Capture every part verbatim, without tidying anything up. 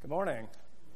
Good morning.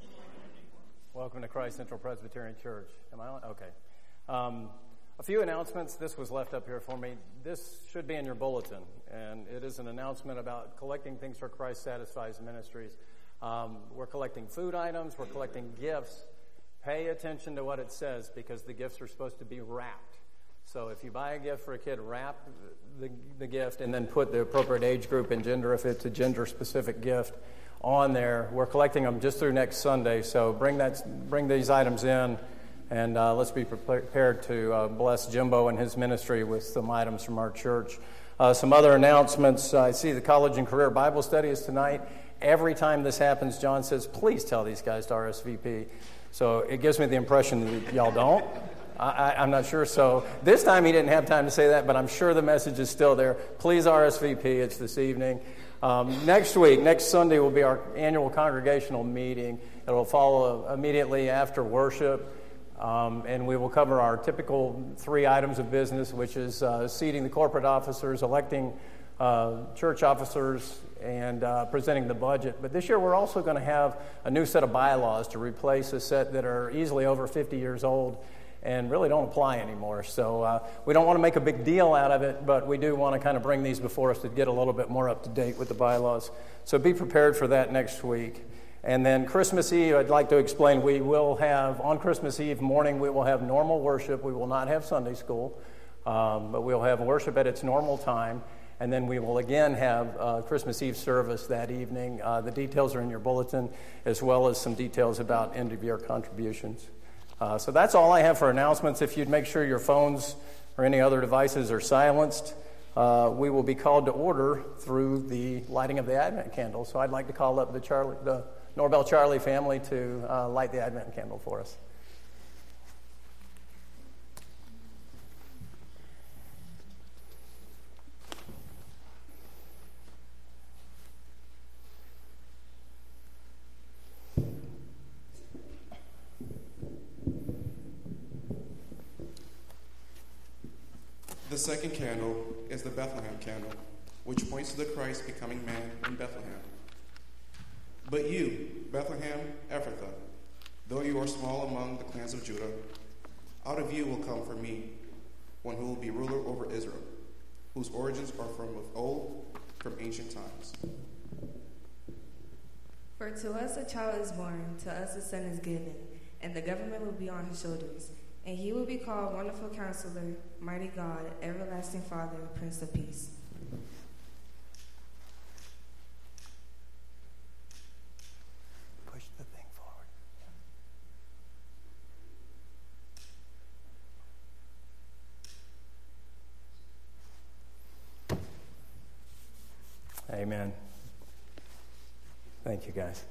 Welcome to Christ Central Presbyterian Church. Am I on? Okay. Um, a few announcements. This was left up here for me. This should be in your bulletin, and it is an announcement about collecting things for Christ Satisfies Ministries. Um, we're collecting food items. We're collecting gifts. Pay attention to what it says, because the gifts are supposed to be wrapped. So if you buy a gift for a kid, wrap the, the gift and then put the appropriate age group and gender, if it's a gender-specific gift, on there. We're collecting them just through next Sunday, so bring that, bring these items in, and uh, let's be prepared to uh, bless Jimbo and his ministry with some items from our church. Uh, some other announcements. I see the College and Career Bible Study is tonight. Every time this happens, John says, please tell these guys to R S V P. So it gives me the impression that y'all don't. I, I'm not sure. So this time he didn't have time to say that, but I'm sure the message is still there. Please R S V P. It's this evening. Um, next week, next Sunday, will be our annual congregational meeting. It will follow immediately after worship, um, and we will cover our typical three items of business, which is uh, seating the corporate officers, electing uh, church officers, and uh, presenting the budget. But this year, we're also going to have a new set of bylaws to replace a set that are easily over fifty years old and really don't apply anymore. So uh, we don't want to make a big deal out of it, but we do want to kind of bring these before us to get a little bit more up to date with the bylaws. So be prepared for that next week. And then Christmas Eve, I'd like to explain, we will have, on Christmas Eve morning, we will have normal worship. We will not have Sunday school, um, but we'll have worship at its normal time. And then we will again have uh, Christmas Eve service that evening. Uh, the details are in your bulletin, as well as some details about end-of-year contributions. Uh, so that's all I have for announcements. If you'd make sure your phones or any other devices are silenced, uh, we will be called to order through the lighting of the Advent candle. So I'd like to call up the, Charlie, the Norbell Charlie family to uh, light the Advent candle for us. The second candle is the Bethlehem candle, which points to the Christ becoming man in Bethlehem. But you, Bethlehem Ephrathah, though you are small among the clans of Judah, out of you will come for me one who will be ruler over Israel, whose origins are from of old, from ancient times. For to us a child is born, to us a son is given, and the government will be on his shoulders. And he will be called Wonderful Counselor, Mighty God, Everlasting Father, Prince of Peace. Push the thing forward. Amen. Thank you, guys.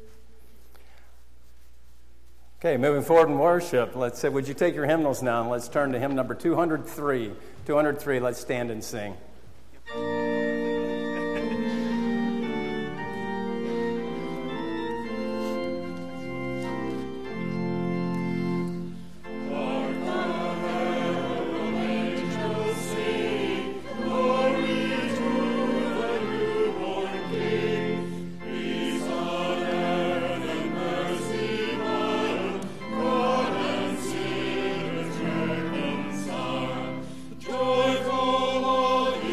Okay, moving forward in worship, let's say, would you take your hymnals now and let's turn to hymn number two hundred three. two hundred three, let's stand and sing. Joyful all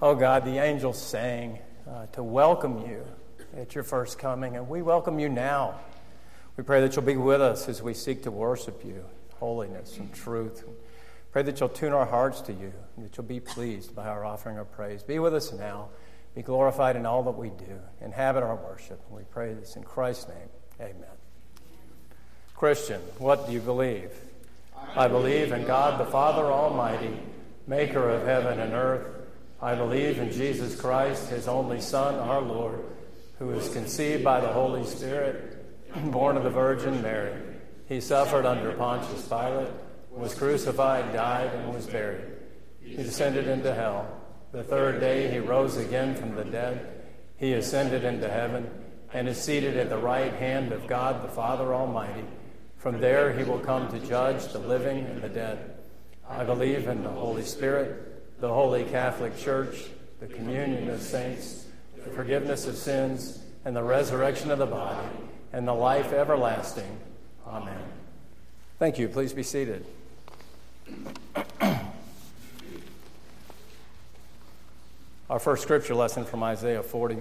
Oh God, the angels sang uh, to welcome you at your first coming, and we welcome you now. We pray that you'll be with us as we seek to worship you, holiness and truth. Pray that you'll tune our hearts to you, and that you'll be pleased by our offering of praise. Be with us now. Be glorified in all that we do. Inhabit our worship. We pray this in Christ's name. Amen. Christian, what do you believe? I believe in God the Father Almighty, maker of heaven and earth. I believe in Jesus Christ, his only Son, our Lord, who was conceived by the Holy Spirit, born of the Virgin Mary. He suffered under Pontius Pilate, was crucified, died, and was buried. He descended into hell. The third day he rose again from the dead. He ascended into heaven and is seated at the right hand of God the Father Almighty. From there he will come to judge the living and the dead. I believe in the Holy Spirit, the Holy Catholic Church, the communion of saints, the forgiveness of sins, and the resurrection of the body, and the life everlasting. Amen. Thank you. Please be seated. Our first scripture lesson from Isaiah forty.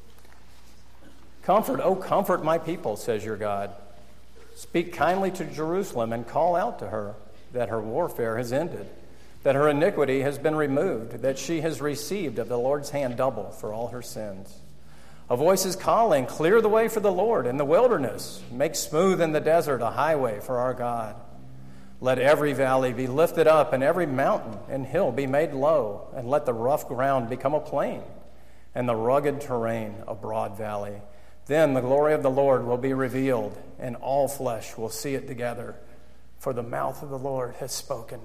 Comfort, oh, comfort my people, says your God. Speak kindly to Jerusalem and call out to her that her warfare has ended, that her iniquity has been removed, that she has received of the Lord's hand double for all her sins. A voice is calling, clear the way for the Lord in the wilderness. Make smooth in the desert a highway for our God. Let every valley be lifted up and every mountain and hill be made low, and let the rough ground become a plain and the rugged terrain a broad valley. Then the glory of the Lord will be revealed, and all flesh will see it together, for the mouth of the Lord has spoken.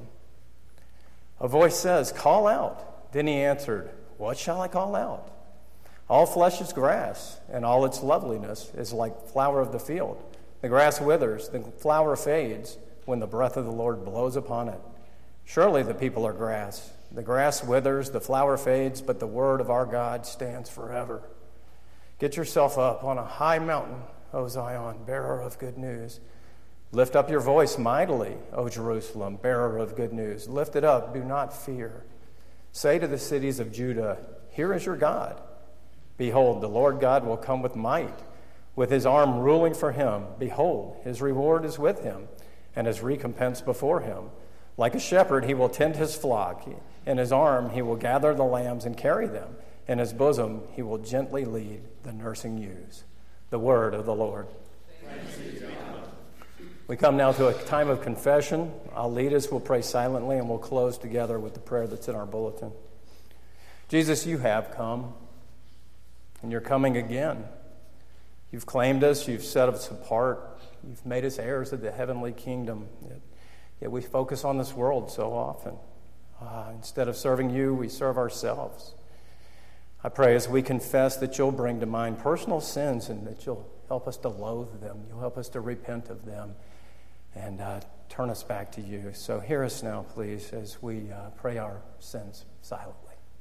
A voice says, call out. Then he answered, what shall I call out? All flesh is grass, and all its loveliness is like flower of the field. The grass withers, the flower fades, when the breath of the Lord blows upon it. Surely the people are grass. The grass withers, the flower fades, but the word of our God stands forever. Get yourself up on a high mountain, O Zion, bearer of good news. Lift up your voice mightily, O Jerusalem, bearer of good news. Lift it up, do not fear. Say to the cities of Judah, here is your God. Behold, the Lord God will come with might, with his arm ruling for him. Behold, his reward is with him, and his recompense before him. Like a shepherd, he will tend his flock. In his arm, he will gather the lambs and carry them. In his bosom, he will gently lead the nursing ewes. The word of the Lord. Thanks be to God. We come now to a time of confession. I'll lead us. We'll pray silently, and we'll close together with the prayer that's in our bulletin. Jesus, you have come, and you're coming again. You've claimed us. You've set us apart. You've made us heirs of the heavenly kingdom. Yet, yet we focus on this world so often. Uh, instead of serving you, we serve ourselves. I pray as we confess that you'll bring to mind personal sins and that you'll help us to loathe them. You'll help us to repent of them and uh, turn us back to you. So hear us now, please, as we uh, pray our sins silently.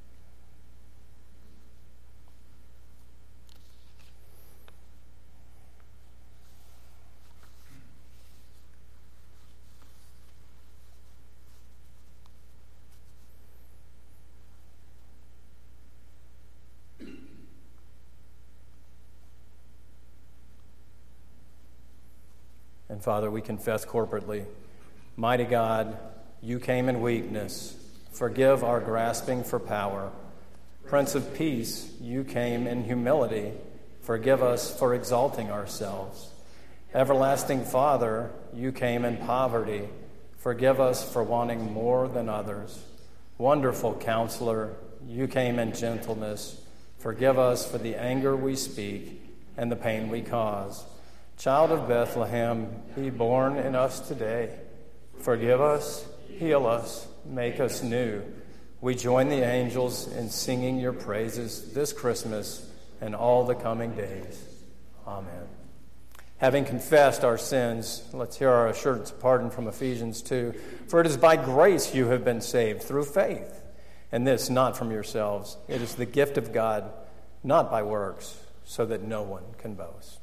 And Father, we confess corporately, mighty God, you came in weakness. Forgive our grasping for power. Prince of Peace, you came in humility. Forgive us for exalting ourselves. Everlasting Father, you came in poverty. Forgive us for wanting more than others. Wonderful Counselor, you came in gentleness. Forgive us for the anger we speak and the pain we cause. Child of Bethlehem, be born in us today. Forgive us, heal us, make us new. We join the angels in singing your praises this Christmas and all the coming days. Amen. Having confessed our sins, let's hear our assurance of pardon from Ephesians two. For it is by grace you have been saved through faith, and this not from yourselves. It is the gift of God, not by works, so that no one can boast.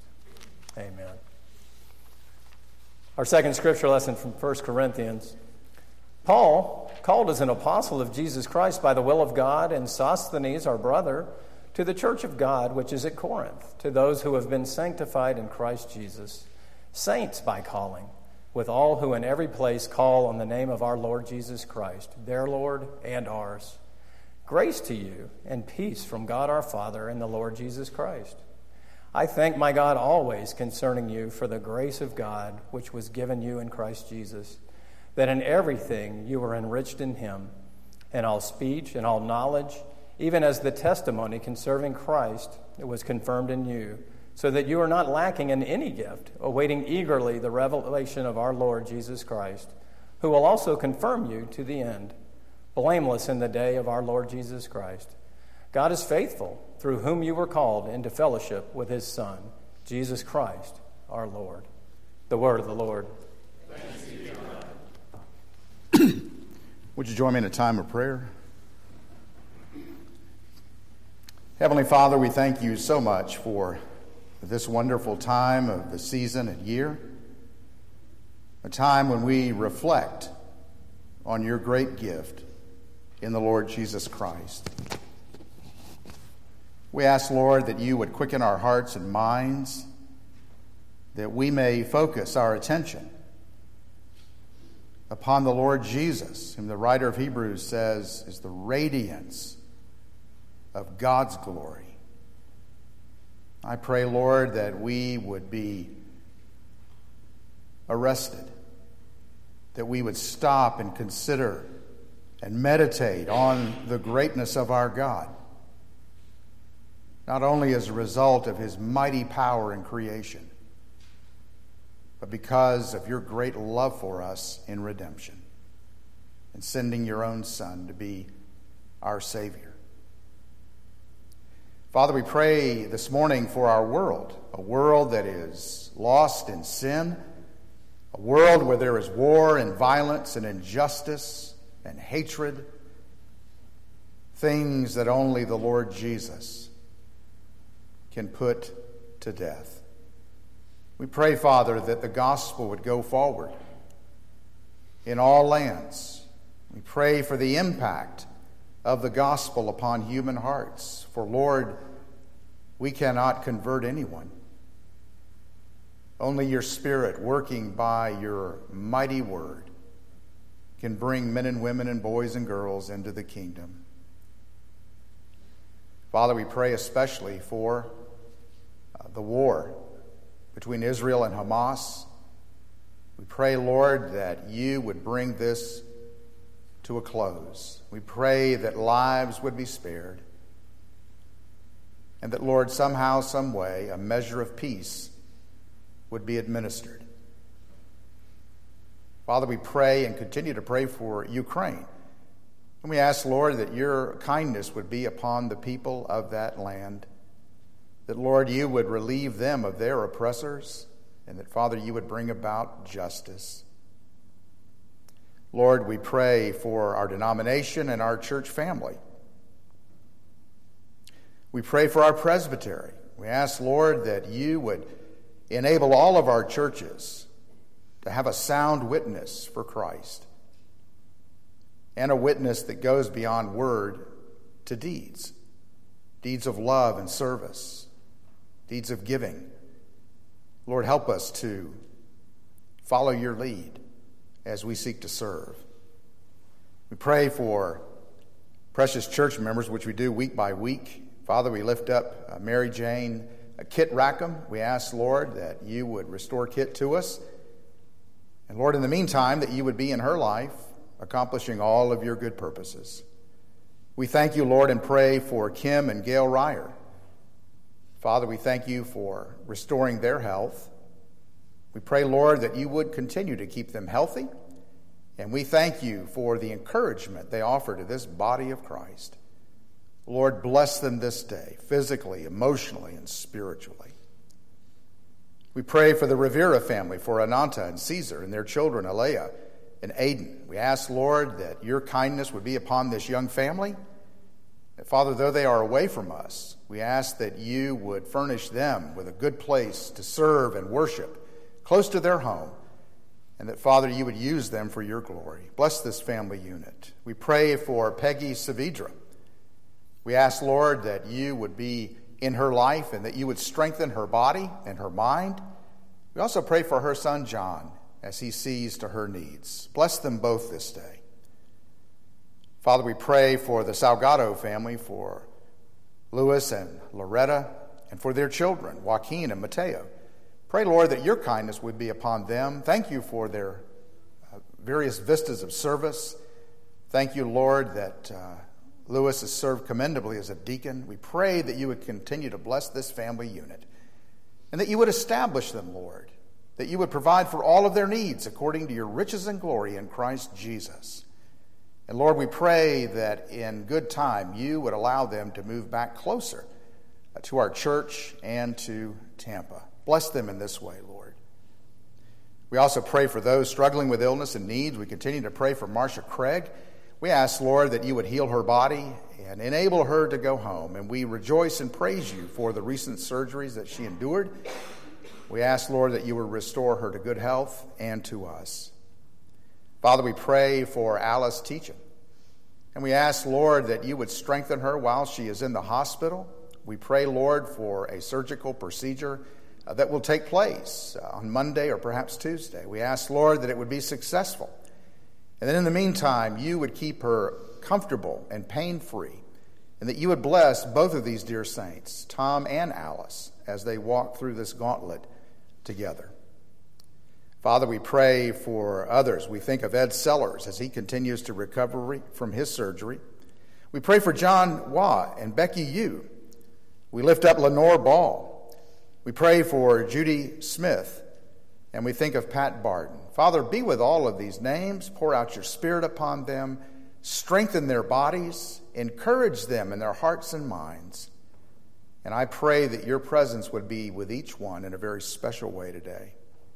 Amen. Our second scripture lesson from First Corinthians. Paul, called as an apostle of Jesus Christ by the will of God, and Sosthenes, our brother, to the church of God which is at Corinth, to those who have been sanctified in Christ Jesus, saints by calling, with all who in every place call on the name of our Lord Jesus Christ, their Lord and ours. Grace to you and peace from God our Father and the Lord Jesus Christ. I thank my God always concerning you for the grace of God which was given you in Christ Jesus, that in everything you were enriched in him, in all speech and all knowledge, even as the testimony concerning Christ was confirmed in you, so that you are not lacking in any gift, awaiting eagerly the revelation of our Lord Jesus Christ, who will also confirm you to the end, blameless in the day of our Lord Jesus Christ. God is faithful, through whom you were called into fellowship with his Son, Jesus Christ, our Lord. The word of the Lord. Thanks be to God. Would you join me in a time of prayer? Heavenly Father, we thank you so much for this wonderful time of the season and year, a time when we reflect on your great gift in the Lord Jesus Christ. We ask, Lord, that you would quicken our hearts and minds, that we may focus our attention upon the Lord Jesus, whom the writer of Hebrews says is the radiance of God's glory. I pray, Lord, that we would be arrested, that we would stop and consider and meditate on the greatness of our God, not only as a result of his mighty power in creation, but because of your great love for us in redemption and sending your own Son to be our Savior. Father, we pray this morning for our world, a world that is lost in sin, a world where there is war and violence and injustice and hatred, things that only the Lord Jesus can put to death. We pray, Father, that the gospel would go forward in all lands. We pray for the impact of the gospel upon human hearts. For, Lord, we cannot convert anyone. Only your Spirit, working by your mighty word, can bring men and women and boys and girls into the kingdom. Father, we pray especially for uh, the war between Israel and Hamas. We pray, Lord, that you would bring this to a close. We pray that lives would be spared, and that, Lord, somehow, some way, a measure of peace would be administered. Father, we pray and continue to pray for Ukraine. And we ask, Lord, that your kindness would be upon the people of that land, that, Lord, you would relieve them of their oppressors, and that, Father, you would bring about justice. Lord, we pray for our denomination and our church family. We pray for our presbytery. We ask, Lord, that you would enable all of our churches to have a sound witness for Christ, and a witness that goes beyond word to deeds, deeds of love and service, deeds of giving. Lord, help us to follow your lead as we seek to serve. We pray for precious church members, which we do week by week. Father, we lift up uh, Mary Jane uh, Kit Rackham. We ask, Lord, that you would restore Kit to us. And Lord, in the meantime, that you would be in her life, accomplishing all of your good purposes. We thank you, Lord, and pray for Kim and Gail Ryer. Father, we thank you for restoring their health. We pray, Lord, that you would continue to keep them healthy. And we thank you for the encouragement they offer to this body of Christ. Lord, bless them this day, physically, emotionally, and spiritually. We pray for the Rivera family, for Ananta and Caesar and their children, Alea and Aiden. We ask, Lord, that your kindness would be upon this young family. That, Father, though they are away from us, we ask that you would furnish them with a good place to serve and worship close to their home, and that, Father, you would use them for your glory. Bless this family unit. We pray for Peggy Saavedra. We ask, Lord, that you would be in her life and that you would strengthen her body and her mind. We also pray for her son, John, as he sees to her needs. Bless them both this day. Father, we pray for the Salgado family, for Louis and Loretta, and for their children, Joaquin and Mateo. Pray, Lord, that your kindness would be upon them. Thank you for their uh, various vistas of service. Thank you, Lord, that uh, Louis has served commendably as a deacon. We pray that you would continue to bless this family unit and that you would establish them, Lord, that you would provide for all of their needs according to your riches and glory in Christ Jesus. And Lord, we pray that in good time you would allow them to move back closer to our church and to Tampa. Bless them in this way, Lord. We also pray for those struggling with illness and needs. We continue to pray for Marcia Craig. We ask, Lord, that you would heal her body and enable her to go home. And we rejoice and praise you for the recent surgeries that she endured. We ask, Lord, that you would restore her to good health and to us. Father, we pray for Alice Teachin. And we ask, Lord, that you would strengthen her while she is in the hospital. We pray, Lord, for a surgical procedure uh, that will take place uh, on Monday or perhaps Tuesday. We ask, Lord, that it would be successful. And that in the meantime, you would keep her comfortable and pain-free, and that you would bless both of these dear saints, Tom and Alice, as they walk through this gauntlet together. Father, we pray for others. We think of Ed Sellers as he continues to recover from his surgery. We pray for John Waugh and Becky Yu. We lift up Lenore Ball. We pray for Judy Smith, and we think of Pat Barton. Father, be with all of these names. Pour out your Spirit upon them. Strengthen their bodies. Encourage them in their hearts and minds. And I pray that your presence would be with each one in a very special way today.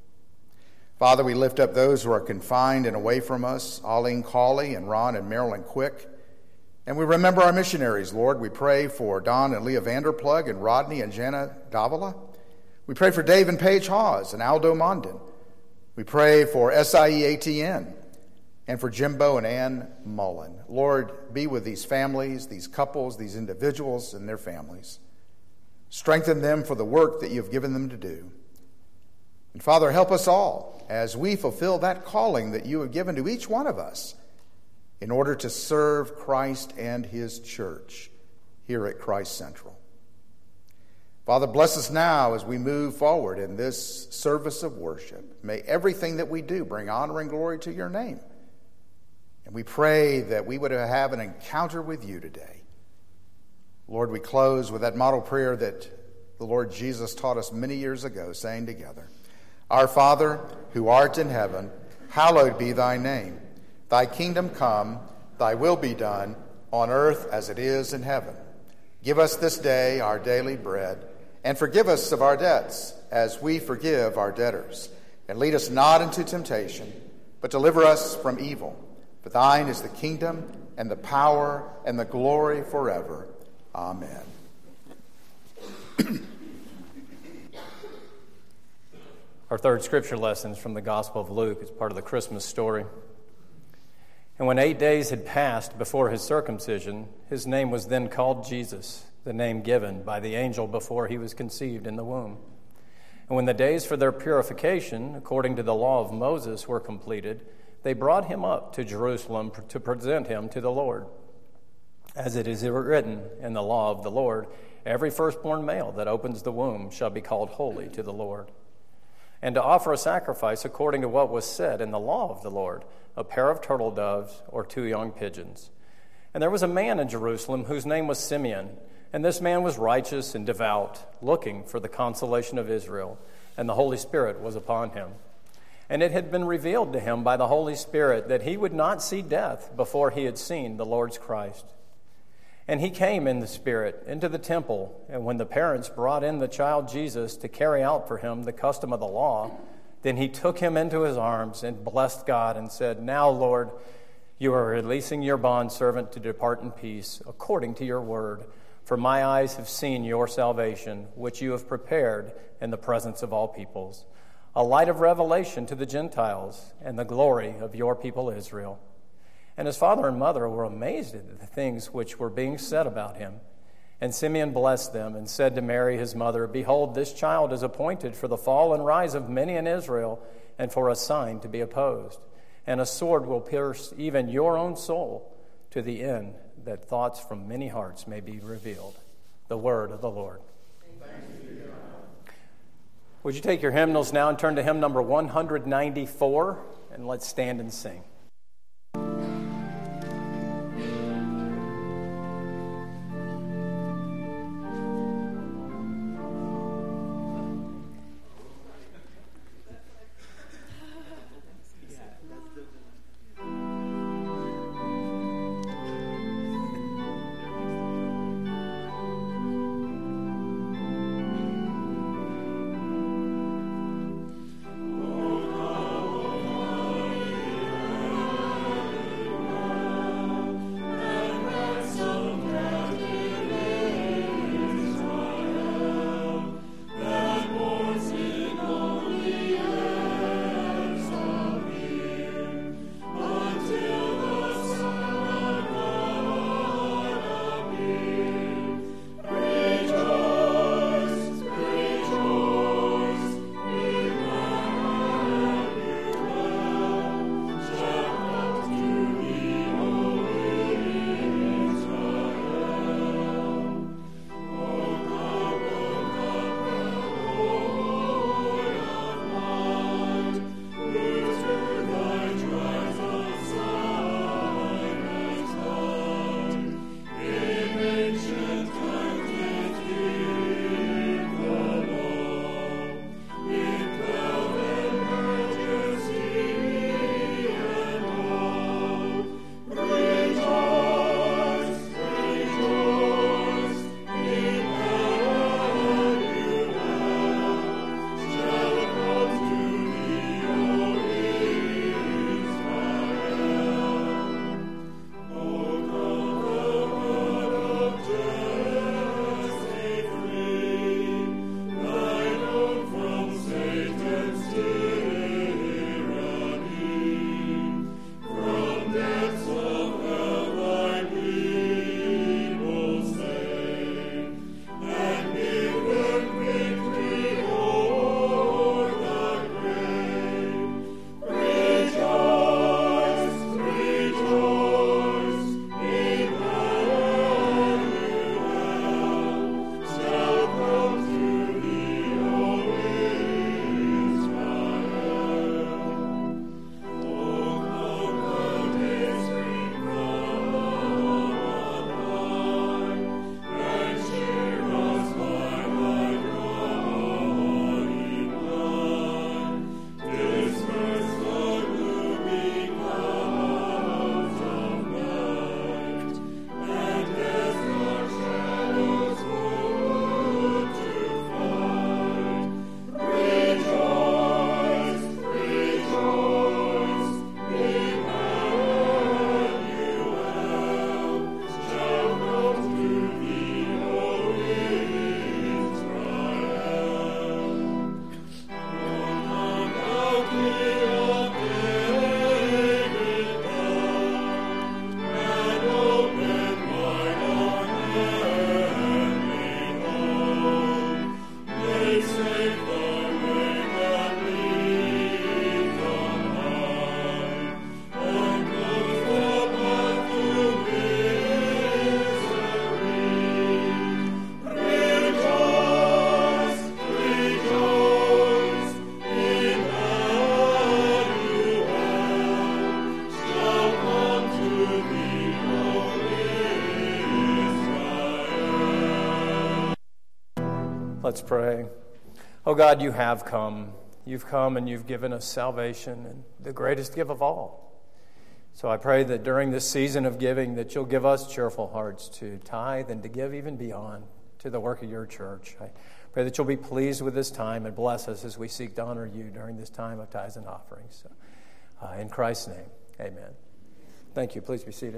Father, we lift up those who are confined and away from us, Arlene Cawley and Ron and Marilyn Quick. And we remember our missionaries, Lord. We pray for Don and Leah Vanderplug and Rodney and Jana Davila. We pray for Dave and Paige Hawes and Aldo Mondin. We pray for S I E A T N and for Jimbo and Ann Mullen. Lord, be with these families, these couples, these individuals and their families. Strengthen them for the work that you have given them to do. And Father, help us all as we fulfill that calling that you have given to each one of us in order to serve Christ and his church here at Christ Central. Father, bless us now as we move forward in this service of worship. May everything that we do bring honor and glory to your name. And we pray that we would have an encounter with you today. Lord, we close with that model prayer that the Lord Jesus taught us many years ago, saying together, Our Father, who art in heaven, hallowed be thy name. Thy kingdom come, thy will be done, on earth as it is in heaven. Give us this day our daily bread, and forgive us of our debts, as we forgive our debtors. And lead us not into temptation, but deliver us from evil. For thine is the kingdom, and the power, and the glory forever. Amen. Our third scripture lesson is from the Gospel of Luke. It's part of the Christmas story. And when eight days had passed before his circumcision, his name was then called Jesus, the name given by the angel before he was conceived in the womb. And when the days for their purification, according to the law of Moses, were completed, they brought him up to Jerusalem to present him to the Lord. As it is written in the law of the Lord, every firstborn male that opens the womb shall be called holy to the Lord. And to offer a sacrifice according to what was said in the law of the Lord, a pair of turtle doves or two young pigeons. And there was a man in Jerusalem whose name was Simeon, and this man was righteous and devout, looking for the consolation of Israel, and the Holy Spirit was upon him. And it had been revealed to him by the Holy Spirit that he would not see death before he had seen the Lord's Christ. And he came in the Spirit into the temple, and when the parents brought in the child Jesus to carry out for him the custom of the law, then he took him into his arms and blessed God and said, Now, Lord, you are releasing your bondservant to depart in peace, according to your word. For my eyes have seen your salvation, which you have prepared in the presence of all peoples, a light of revelation to the Gentiles, and the glory of your people Israel." And his father and mother were amazed at the things which were being said about him. And Simeon blessed them and said to Mary his mother, "Behold, this child is appointed for the fall and rise of many in Israel, and for a sign to be opposed. And a sword will pierce even your own soul, to the end that thoughts from many hearts may be revealed." The word of the Lord. Would you take your hymnals now and turn to hymn number one ninety-four, and let's stand and sing. Let's pray. Oh God, you have come. You've come and you've given us salvation, and the greatest gift of all. So I pray that during this season of giving that you'll give us cheerful hearts to tithe and to give even beyond to the work of your church. I pray that you'll be pleased with this time and bless us as we seek to honor you during this time of tithes and offerings. So, uh, in Christ's name, amen. Thank you. Please be seated.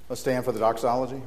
Let's stand for the doxology.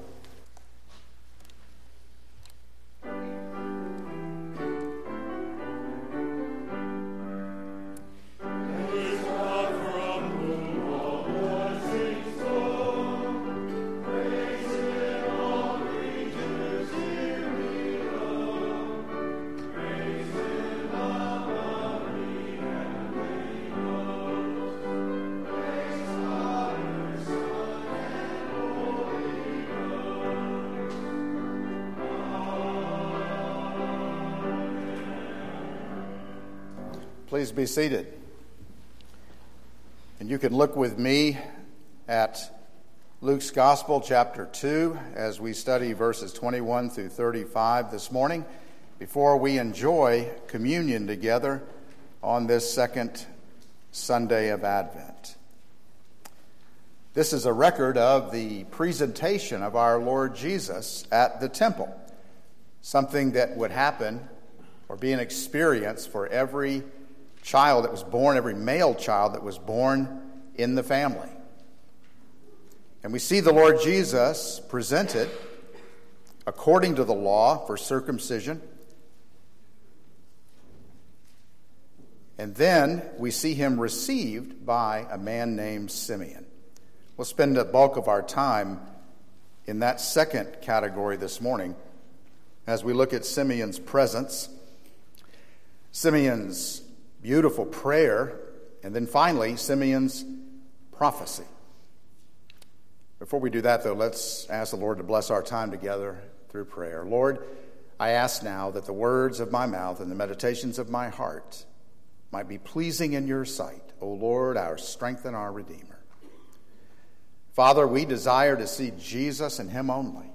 Please be seated. And you can look with me at Luke's Gospel, chapter two, as we study verses twenty-one through thirty-five this morning, before we enjoy communion together on this second Sunday of Advent. This is a record of the presentation of our Lord Jesus at the temple, something that would happen or be an experience for every child that was born, every male child that was born in the family. And we see the Lord Jesus presented according to the law for circumcision. And then we see him received by a man named Simeon. We'll spend the bulk of our time in that second category this morning as we look at Simeon's presence, Simeon's beautiful prayer, and then finally, Simeon's prophecy. Before we do that, though, let's ask the Lord to bless our time together through prayer. Lord, I ask now that the words of my mouth and the meditations of my heart might be pleasing in your sight, O Lord, our strength and our Redeemer. Father, we desire to see Jesus and him only.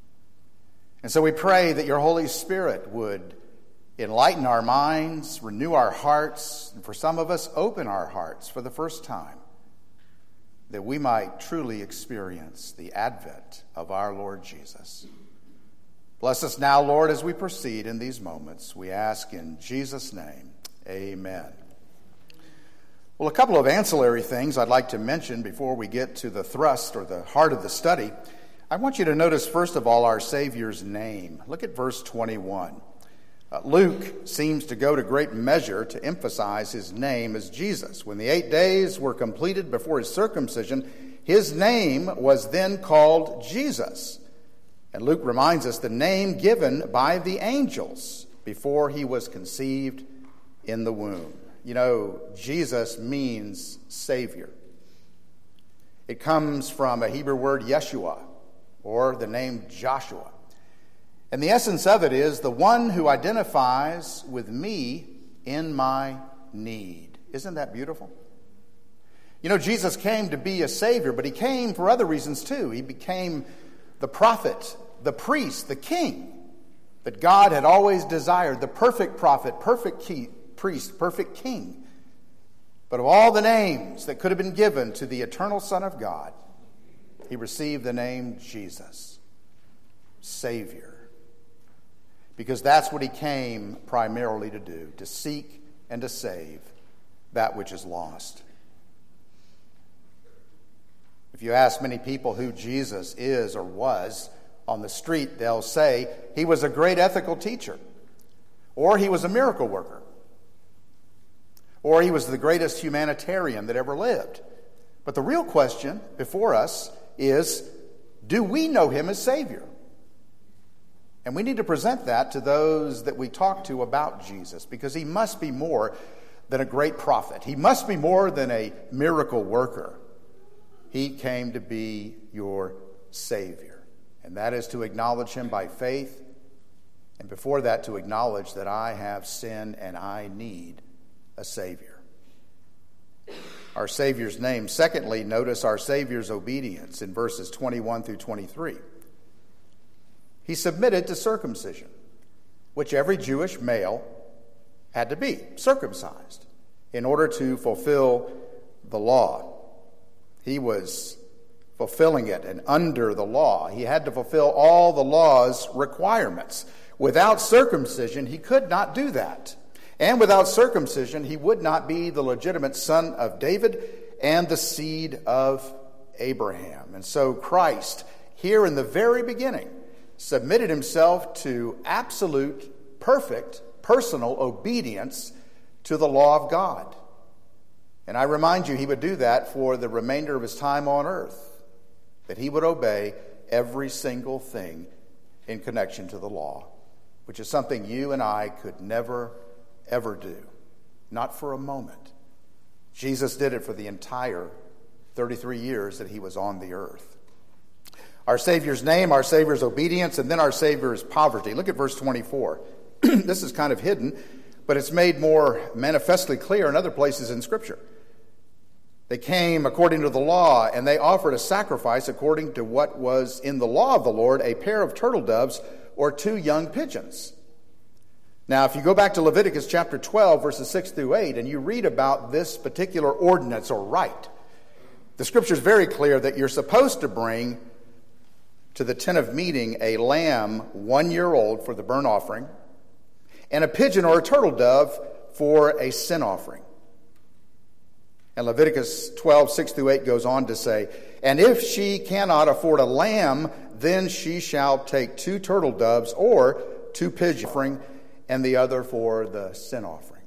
And so we pray that your Holy Spirit would enlighten our minds, renew our hearts, and for some of us, open our hearts for the first time, that we might truly experience the advent of our Lord Jesus. Bless us now, Lord, as we proceed in these moments. We ask in Jesus' name, amen. Well, a couple of ancillary things I'd like to mention before we get to the thrust or the heart of the study. I want you to notice, first of all, our Savior's name. Look at verse twenty-one. Uh, Luke seems to go to great measure to emphasize his name as Jesus. When the eight days were completed before his circumcision, his name was then called Jesus. And Luke reminds us the name given by the angels before he was conceived in the womb. You know, Jesus means Savior. It comes from a Hebrew word, Yeshua, or the name Joshua. And the essence of it is the one who identifies with me in my need. Isn't that beautiful? You know, Jesus came to be a Savior, but he came for other reasons too. He became the prophet, the priest, the king that God had always desired, the perfect prophet, perfect key, priest, perfect king. But of all the names that could have been given to the eternal Son of God, he received the name Jesus, Savior. Because that's what he came primarily to do, to seek and to save that which is lost. If you ask many people who Jesus is or was on the street, they'll say he was a great ethical teacher, or he was a miracle worker, or he was the greatest humanitarian that ever lived. But the real question before us is, do we know him as Savior? And we need to present that to those that we talk to about Jesus, because he must be more than a great prophet. He must be more than a miracle worker. He came to be your Savior. And that is to acknowledge him by faith, and before that to acknowledge that I have sin and I need a Savior. Our Savior's name. Secondly, notice our Savior's obedience in verses twenty-one through twenty-three. He submitted to circumcision, which every Jewish male had to be circumcised in order to fulfill the law. He was fulfilling it, and under the law, he had to fulfill all the law's requirements. Without circumcision, he could not do that. And without circumcision, he would not be the legitimate son of David and the seed of Abraham. And so Christ, here in the very beginning, submitted himself to absolute, perfect, personal obedience to the law of God. And I remind you, he would do that for the remainder of his time on earth, that he would obey every single thing in connection to the law, which is something you and I could never, ever do. Not for a moment. Jesus did it for the entire thirty-three years that he was on the earth. Our Savior's name, our Savior's obedience, and then our Savior's poverty. Look at verse twenty-four. This is kind of hidden, but it's made more manifestly clear in other places in Scripture. They came according to the law, and they offered a sacrifice according to what was in the law of the Lord, a pair of turtle doves or two young pigeons. Now, if you go back to Leviticus chapter twelve, verses six through eight, and you read about this particular ordinance or rite, the Scripture is very clear that you're supposed to bring to the tent of meeting a lamb one year old for the burnt offering, and a pigeon or a turtle dove for a sin offering. And Leviticus twelve, six through eight goes on to say, and if she cannot afford a lamb, then she shall take two turtle doves or two pigeons offering, and the other for the sin offering.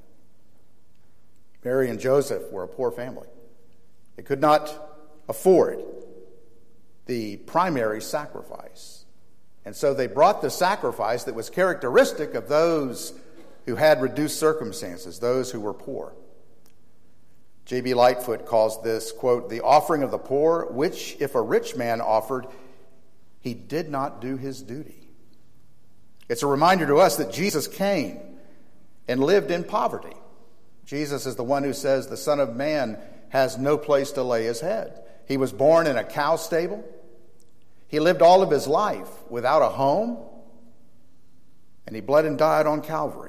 Mary and Joseph were a poor family. They could not afford the primary sacrifice. And so they brought the sacrifice that was characteristic of those who had reduced circumstances, those who were poor. J B Lightfoot calls this, quote, the offering of the poor, which if a rich man offered, he did not do his duty. It's a reminder to us that Jesus came and lived in poverty. Jesus is the one who says the Son of Man has no place to lay his head. He was born in a cow stable. He lived all of his life without a home. And he bled and died on Calvary.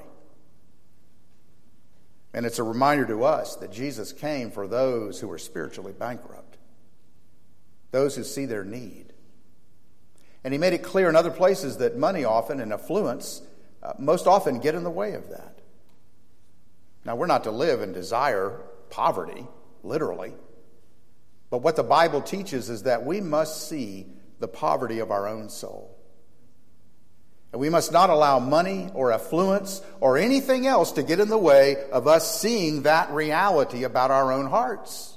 And it's a reminder to us that Jesus came for those who are spiritually bankrupt, those who see their need. And he made it clear in other places that money often and affluence uh, most often get in the way of that. Now, we're not to live and desire poverty, literally. But what the Bible teaches is that we must see the poverty of our own soul. And we must not allow money or affluence or anything else to get in the way of us seeing that reality about our own hearts.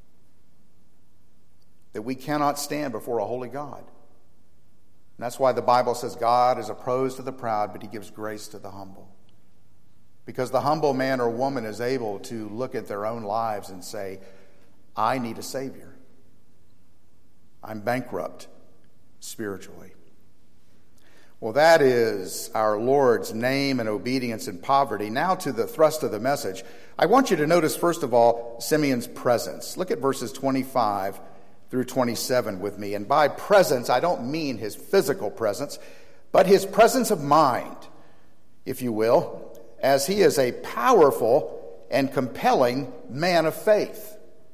That we cannot stand before a holy God. And that's why the Bible says God is opposed to the proud, but he gives grace to the humble. Because the humble man or woman is able to look at their own lives and say, I need a Savior. I'm bankrupt spiritually. Well, that is our Lord's name and obedience in poverty. Now to the thrust of the message. I want you to notice, first of all, Simeon's presence. Look at verses twenty-five through twenty-seven with me. And by presence, I don't mean his physical presence, but his presence of mind, if you will, as he is a powerful and compelling man of faith.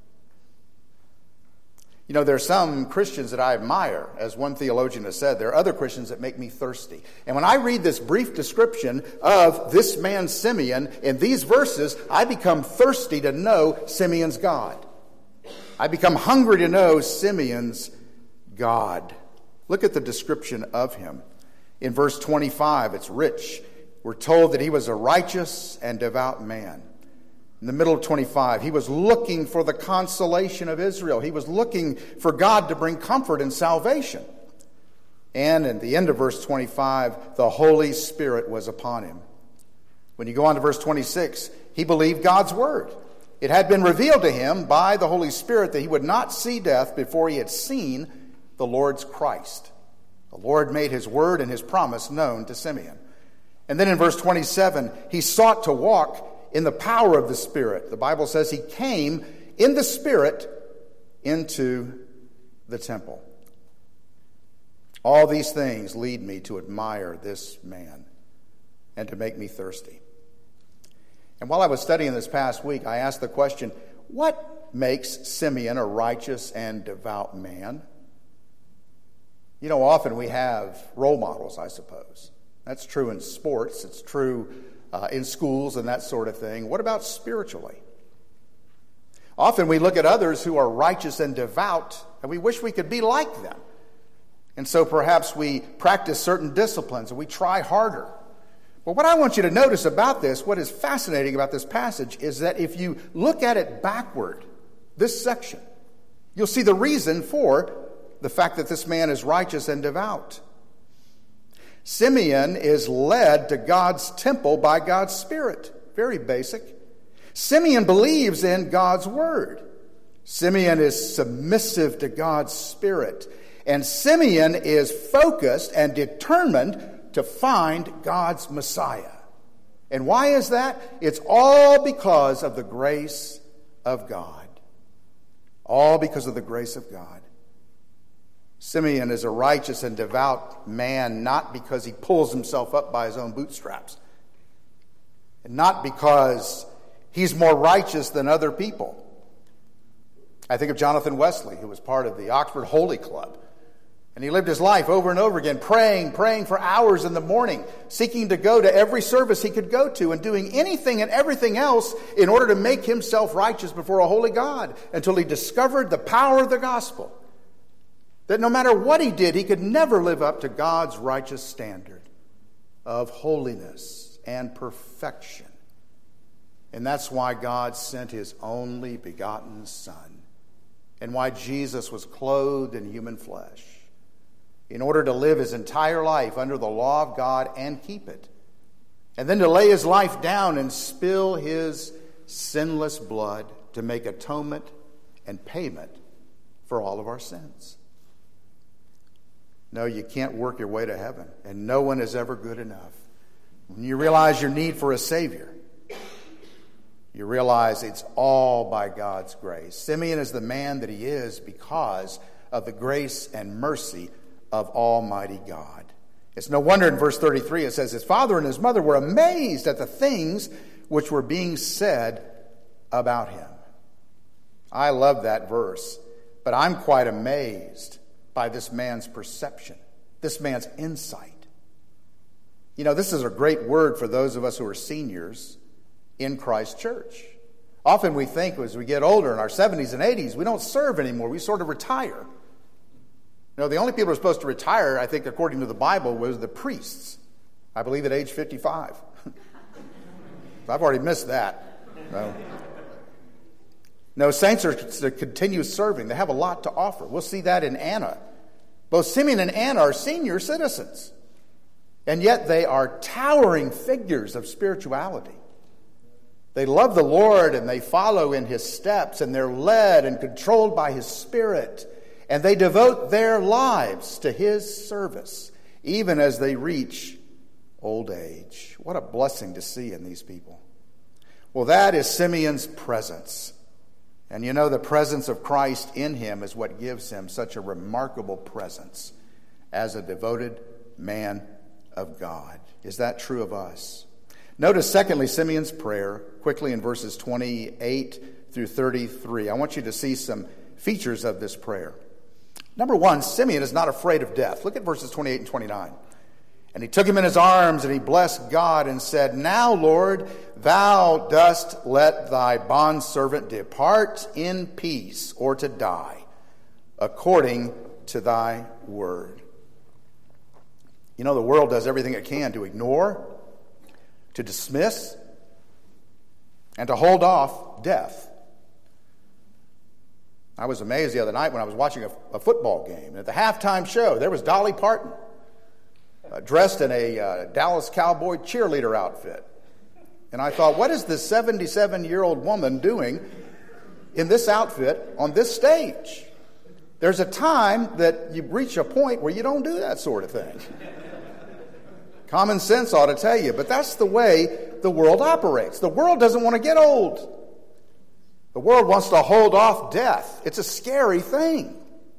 You know, there are some Christians that I admire. As one theologian has said, there are other Christians that make me thirsty. And when I read this brief description of this man Simeon in these verses, I become thirsty to know Simeon's God. I become hungry to know Simeon's God. Look at the description of him. In verse twenty-five, it's rich. We're told that he was a righteous and devout man. In the middle of twenty-five, he was looking for the consolation of Israel. He was looking for God to bring comfort and salvation. And at the end of verse twenty-five, the Holy Spirit was upon him. When you go on to verse twenty-six, he believed God's word. It had been revealed to him by the Holy Spirit that he would not see death before he had seen the Lord's Christ. The Lord made his word and his promise known to Simeon. And then in verse twenty-seven, he sought to walk in the power of the Spirit. The Bible says he came in the Spirit into the temple. All these things lead me to admire this man and to make me thirsty. And while I was studying this past week, I asked the question, what makes Simeon a righteous and devout man? You know, often we have role models, I suppose. That's true in sports. It's true uh, in schools and that sort of thing. What about spiritually? Often we look at others who are righteous and devout, and we wish we could be like them. And so perhaps we practice certain disciplines and we try harder. But what I want you to notice about this, what is fascinating about this passage, is that if you look at it backward, this section, you'll see the reason for the fact that this man is righteous and devout. Simeon is led to God's temple by God's Spirit. Very basic. Simeon believes in God's word. Simeon is submissive to God's Spirit. And Simeon is focused and determined to find God's Messiah. And why is that? It's all because of the grace of God. All because of the grace of God. Simeon is a righteous and devout man, not because he pulls himself up by his own bootstraps, and not because he's more righteous than other people. I think of Jonathan Wesley, who was part of the Oxford Holy Club. And he lived his life over and over again, praying, praying for hours in the morning, seeking to go to every service he could go to, and doing anything and everything else in order to make himself righteous before a holy God, until he discovered the power of the gospel. That no matter what he did, he could never live up to God's righteous standard of holiness and perfection. And that's why God sent his only begotten Son, and why Jesus was clothed in human flesh, in order to live his entire life under the law of God and keep it, and then to lay his life down and spill his sinless blood to make atonement and payment for all of our sins. No, you can't work your way to heaven, and no one is ever good enough. When you realize your need for a Savior, you realize it's all by God's grace. Simeon is the man that he is because of the grace and mercy of Almighty God. It's no wonder in verse thirty-three it says, his father and his mother were amazed at the things which were being said about him. I love that verse, but I'm quite amazed by this man's perception, this man's insight. You know, this is a great word for those of us who are seniors in Christ Church. Often we think as we get older in our seventies and eighties, we don't serve anymore. We sort of retire. You know, the only people who are supposed to retire, I think, according to the Bible, was the priests. I believe at age fifty-five. I've already missed that. No. No, saints are to continue serving. They have a lot to offer. We'll see that in Anna. Both Simeon and Anna are senior citizens. And yet they are towering figures of spirituality. They love the Lord and they follow in his steps, and they're led and controlled by his Spirit. And they devote their lives to his service, even as they reach old age. What a blessing to see in these people. Well, that is Simeon's presence. And you know, the presence of Christ in him is what gives him such a remarkable presence as a devoted man of God. Is that true of us? Notice, secondly, Simeon's prayer, quickly in verses twenty-eight through thirty-three. I want you to see some features of this prayer. Number one, Simeon is not afraid of death. Look at verses twenty-eight and twenty-nine. And he took him in his arms, and he blessed God and said, now, Lord, thou dost let thy bondservant depart in peace, or to die, according to thy word. You know, the world does everything it can to ignore, to dismiss, and to hold off death. I was amazed the other night when I was watching a, a football game. And at the halftime show, there was Dolly Parton, uh, dressed in a uh, Dallas Cowboy cheerleader outfit. And I thought, what is this seventy-seven-year-old woman doing in this outfit on this stage? There's a time that you reach a point where you don't do that sort of thing. Common sense ought to tell you, but that's the way the world operates. The world doesn't want to get old. The world wants to hold off death. It's a scary thing.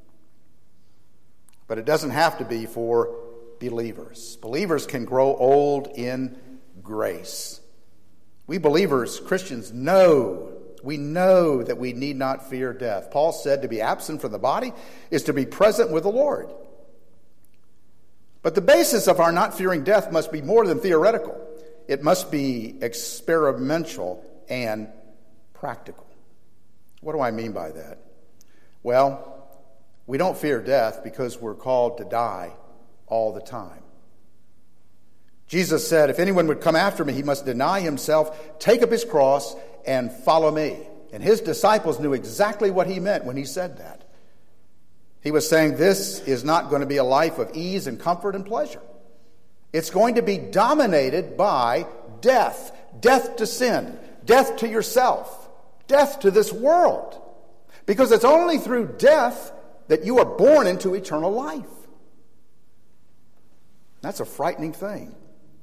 But it doesn't have to be for believers. Believers can grow old in grace. We believers, Christians, know, we know that we need not fear death. Paul said to be absent from the body is to be present with the Lord. But the basis of our not fearing death must be more than theoretical. It must be experimental and practical. What do I mean by that? Well, we don't fear death because we're called to die all the time. Jesus said, if anyone would come after me, he must deny himself, take up his cross, and follow me. And his disciples knew exactly what he meant when he said that. He was saying this is not going to be a life of ease and comfort and pleasure. It's going to be dominated by death. Death to sin. Death to yourself. Death to this world. Because it's only through death that you are born into eternal life. That's a frightening thing.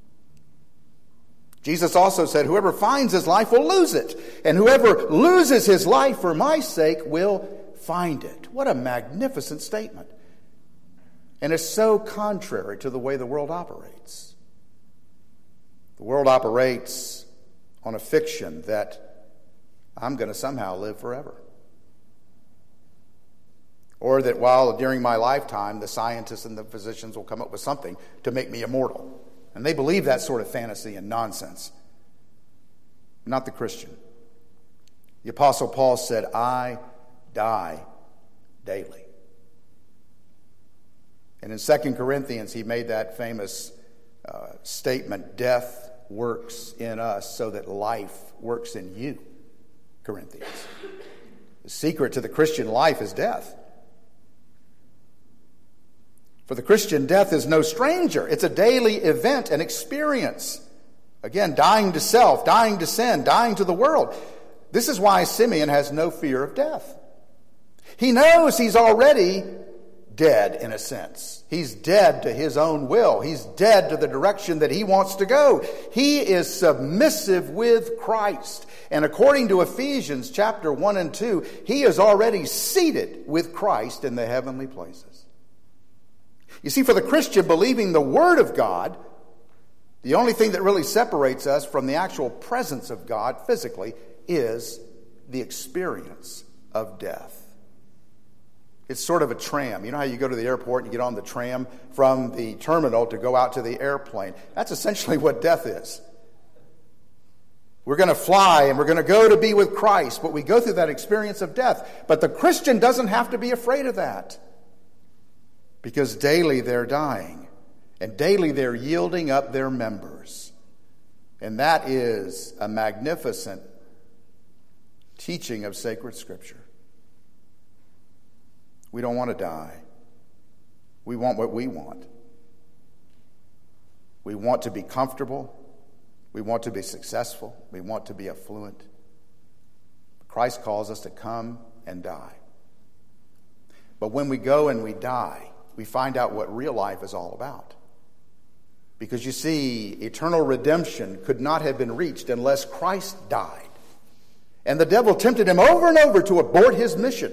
Jesus also said, whoever finds his life will lose it, and whoever loses his life for my sake will find it. What a magnificent statement. And it's so contrary to the way the world operates. The world operates on a fiction that I'm going to somehow live forever. Or that while during my lifetime, the scientists and the physicians will come up with something to make me immortal. And they believe that sort of fantasy and nonsense. Not the Christian. The Apostle Paul said, I die daily. And in Second Corinthians, he made that famous uh, statement, death works in us so that life works in you, Corinthians. The secret to the Christian life is death. For the Christian, death is no stranger. It's a daily event and experience. Again, dying to self, dying to sin, dying to the world. This is why Simeon has no fear of death. He knows he's already dead in a sense. He's dead to his own will. He's dead to the direction that he wants to go. He is submissive with Christ. And according to Ephesians chapter one and two, he is already seated with Christ in the heavenly places. You see, for the Christian, believing the Word of God, the only thing that really separates us from the actual presence of God physically is the experience of death. It's sort of a tram. You know how you go to the airport and you get on the tram from the terminal to go out to the airplane? That's essentially what death is. We're going to fly and we're going to go to be with Christ, but we go through that experience of death. But the Christian doesn't have to be afraid of that. Because daily they're dying, and daily they're yielding up their members. And that is a magnificent teaching of sacred Scripture. We don't want to die. We want what we want. We want to be comfortable. We want to be successful. We want to be affluent. Christ calls us to come and die. But when we go and we die, we find out what real life is all about. Because you see, eternal redemption could not have been reached unless Christ died. And the devil tempted him over and over to abort his mission.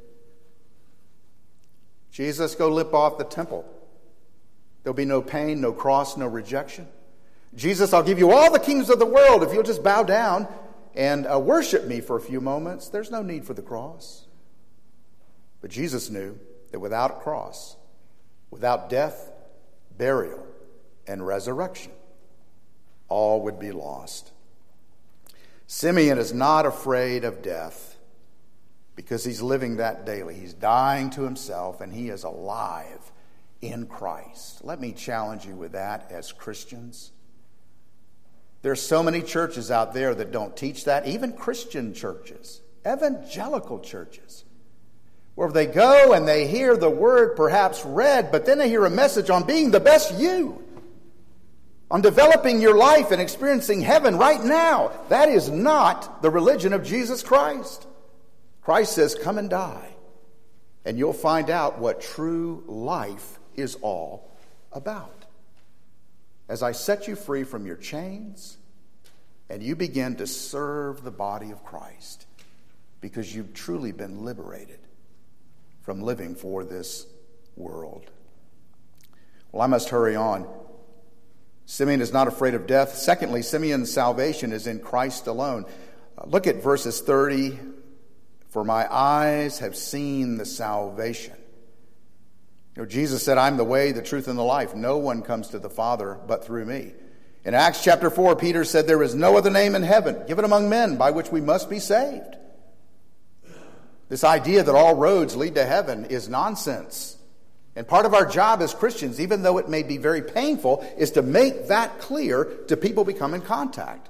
Jesus, go lip off the temple. There'll be no pain, no cross, no rejection. Jesus, I'll give you all the kingdoms of the world if you'll just bow down and uh, worship me for a few moments. There's no need for the cross. But Jesus knew that without a cross, without death, burial, and resurrection, all would be lost. Simeon is not afraid of death because he's living that daily. He's dying to himself and he is alive in Christ. Let me challenge you with that as Christians. There's so many churches out there that don't teach that, even Christian churches, evangelical churches, where they go and they hear the word perhaps read, but then they hear a message on being the best you, on developing your life and experiencing heaven right now. That is not the religion of Jesus Christ. Christ says, come and die, and you'll find out what true life is all about. As I set you free from your chains, and you begin to serve the body of Christ, because you've truly been liberated from living for this world. Well, I must hurry on. Simeon is not afraid of death. Secondly, Simeon's salvation is in Christ alone. Uh, look at verses thirty. For my eyes have seen the salvation. You know, Jesus said, I'm the way, the truth, and the life. No one comes to the Father but through me. In Acts chapter four, Peter said, there is no other name in heaven given among men by which we must be saved. This idea that all roads lead to heaven is nonsense. And part of our job as Christians, even though it may be very painful, is to make that clear to people we come in contact.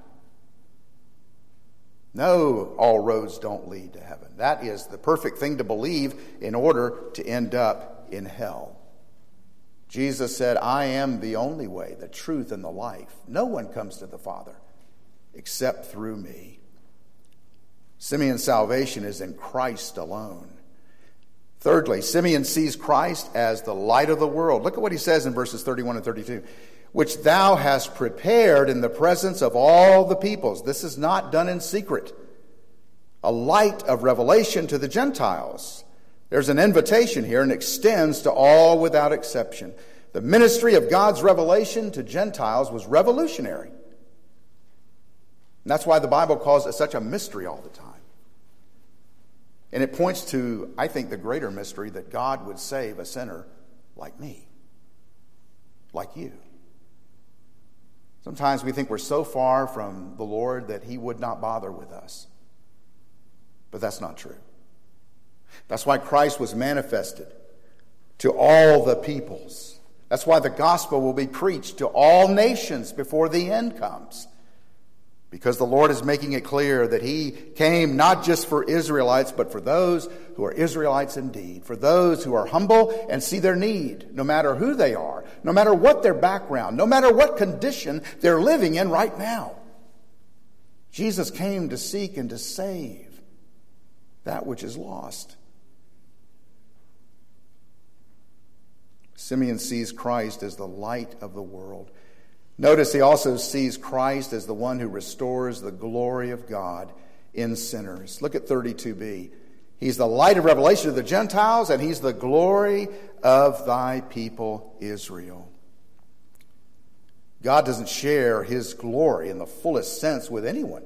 No, all roads don't lead to heaven. That is the perfect thing to believe in order to end up in hell. Jesus said, I am the only way, the truth, and the life. No one comes to the Father except through me. Simeon's salvation is in Christ alone. Thirdly, Simeon sees Christ as the light of the world. Look at what he says in verses thirty-one and thirty-two. Which thou hast prepared in the presence of all the peoples. This is not done in secret. A light of revelation to the Gentiles. There's an invitation here and extends to all without exception. The ministry of God's revelation to Gentiles was revolutionary. And that's why the Bible calls it such a mystery all the time. And it points to, I think, the greater mystery that God would save a sinner like me, like you. Sometimes we think we're so far from the Lord that he would not bother with us. But that's not true. That's why Christ was manifested to all the peoples. That's why the gospel will be preached to all nations before the end comes. Because the Lord is making it clear that he came not just for Israelites, but for those who are Israelites indeed. For those who are humble and see their need, no matter who they are, no matter what their background, no matter what condition they're living in right now. Jesus came to seek and to save that which is lost. Simeon sees Christ as the light of the world. Notice he also sees Christ as the one who restores the glory of God in sinners. Look at thirty-two b. He's the light of revelation to the Gentiles, and he's the glory of thy people Israel. God doesn't share his glory in the fullest sense with anyone.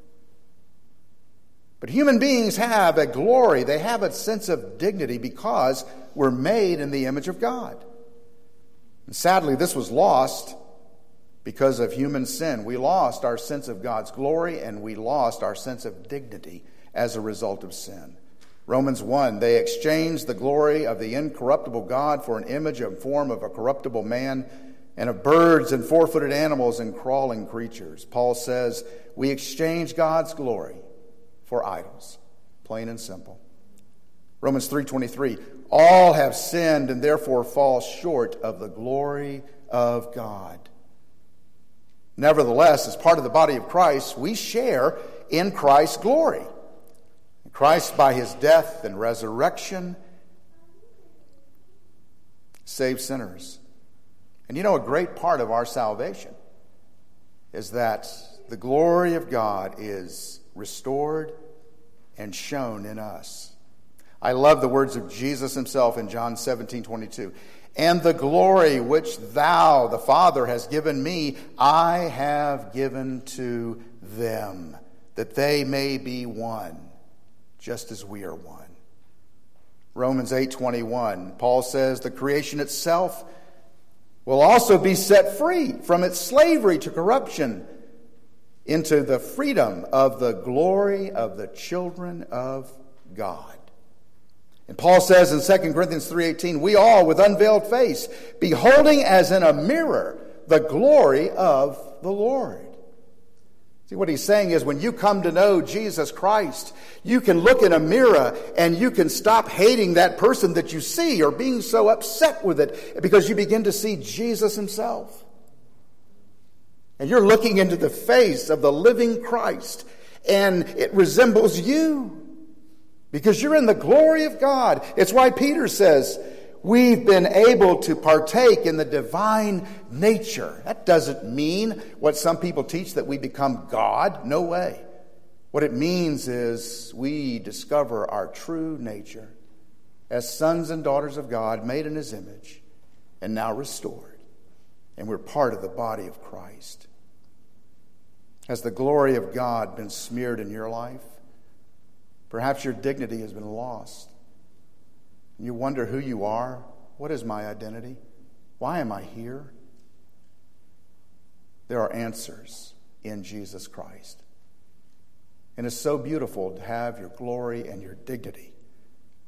But human beings have a glory. They have a sense of dignity because we're made in the image of God. And sadly, this was lost because of human sin. We lost our sense of God's glory, and we lost our sense of dignity as a result of sin. Romans one, they exchanged the glory of the incorruptible God for an image and form of a corruptible man, and of birds and four-footed animals and crawling creatures. Paul says, we exchange God's glory for idols, plain and simple. Romans three twenty-three, all have sinned and therefore fall short of the glory of God. Nevertheless, as part of the body of Christ, we share in Christ's glory. Christ, by his death and resurrection, saves sinners. And you know, a great part of our salvation is that the glory of God is restored and shown in us. I love the words of Jesus himself in John seventeen twenty-two. And the glory which thou, the Father, hast given me, I have given to them, that they may be one, just as we are one. Romans eight twenty-one, Paul says, the creation itself will also be set free from its slavery to corruption into the freedom of the glory of the children of God. And Paul says in Second Corinthians three eighteen, we all with unveiled face, beholding as in a mirror the glory of the Lord. See, what he's saying is when you come to know Jesus Christ, you can look in a mirror and you can stop hating that person that you see or being so upset with it because you begin to see Jesus himself. And you're looking into the face of the living Christ, and it resembles you. Because you're in the glory of God. It's why Peter says, we've been able to partake in the divine nature. That doesn't mean what some people teach, that we become God. No way. What it means is we discover our true nature as sons and daughters of God, made in his image, and now restored. And we're part of the body of Christ. Has the glory of God been smeared in your life? Perhaps your dignity has been lost. You wonder who you are. What is my identity? Why am I here? There are answers in Jesus Christ. And it's so beautiful to have your glory and your dignity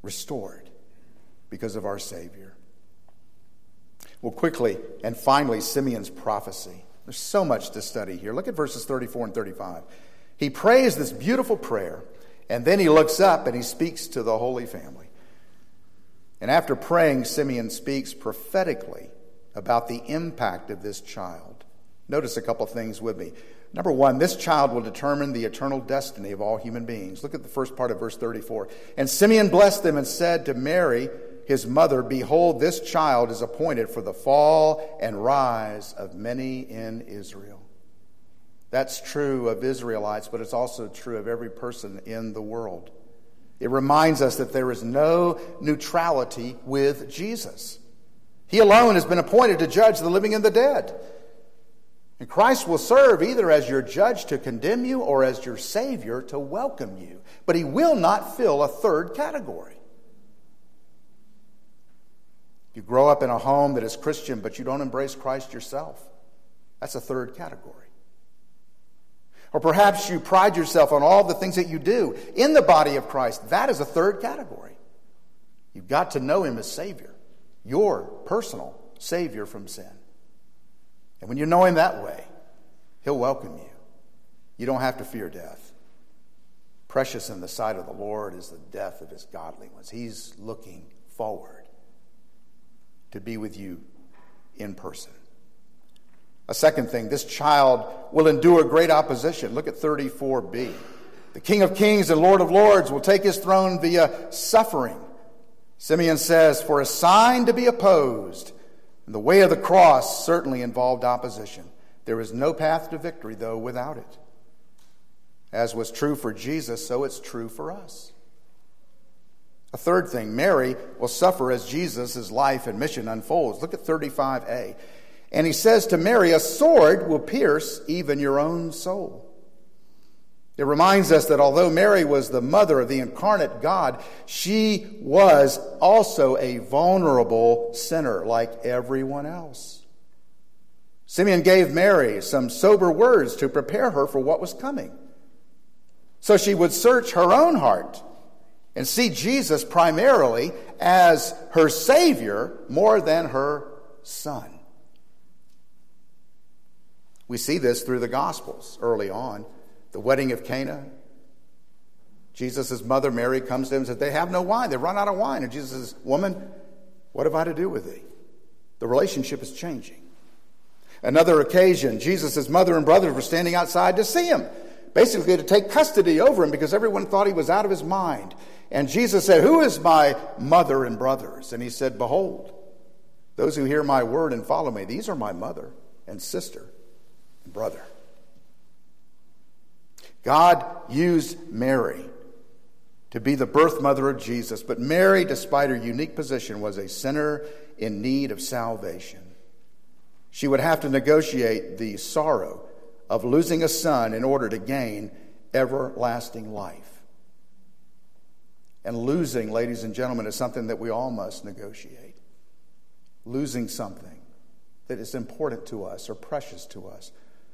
restored because of our Savior. Well, quickly and finally, Simeon's prophecy. There's so much to study here. Look at verses thirty-four and thirty-five. He prays this beautiful prayer, and then he looks up and he speaks to the Holy Family. And after praying, Simeon speaks prophetically about the impact of this child. Notice a couple things with me. Number one, this child will determine the eternal destiny of all human beings. Look at the first part of verse thirty-four. And Simeon blessed them and said to Mary, his mother, behold, this child is appointed for the fall and rise of many in Israel. That's true of Israelites, but it's also true of every person in the world. It reminds us that there is no neutrality with Jesus. He alone has been appointed to judge the living and the dead. And Christ will serve either as your judge to condemn you or as your Savior to welcome you. But he will not fill a third category. You grow up in a home that is Christian, but you don't embrace Christ yourself. That's a third category. Or perhaps you pride yourself on all the things that you do in the body of Christ. That is a third category. You've got to know him as Savior, your personal Savior from sin. And when you know him that way, he'll welcome you. You don't have to fear death. Precious in the sight of the Lord is the death of his godly ones. He's looking forward to be with you in person. A second thing, this child will endure great opposition. Look at thirty-four b. The King of Kings and Lord of Lords will take his throne via suffering. Simeon says, for a sign to be opposed. And the way of the cross certainly involved opposition. There is no path to victory, though, without it. As was true for Jesus, so it's true for us. A third thing, Mary will suffer as Jesus' life and mission unfolds. Look at thirty-five a. And he says to Mary, a sword will pierce even your own soul. It reminds us that although Mary was the mother of the incarnate God, she was also a vulnerable sinner like everyone else. Simeon gave Mary some sober words to prepare her for what was coming. So she would search her own heart and see Jesus primarily as her Savior more than her Son. We see this through the Gospels early on. The wedding of Cana. Jesus' mother Mary comes to him and says, they have no wine. They've run out of wine. And Jesus says, woman, what have I to do with thee? The relationship is changing. Another occasion, Jesus' mother and brothers were standing outside to see him. Basically to take custody over him because everyone thought he was out of his mind. And Jesus said, who is my mother and brothers? And he said, behold, those who hear my word and follow me, these are my mother and sister and brother. God used Mary to be the birth mother of Jesus, but Mary, despite her unique position, was a sinner in need of salvation. She would have to negotiate the sorrow of losing a son in order to gain everlasting life. And losing, ladies and gentlemen, is something that we all must negotiate. Losing something that is important to us or precious to us.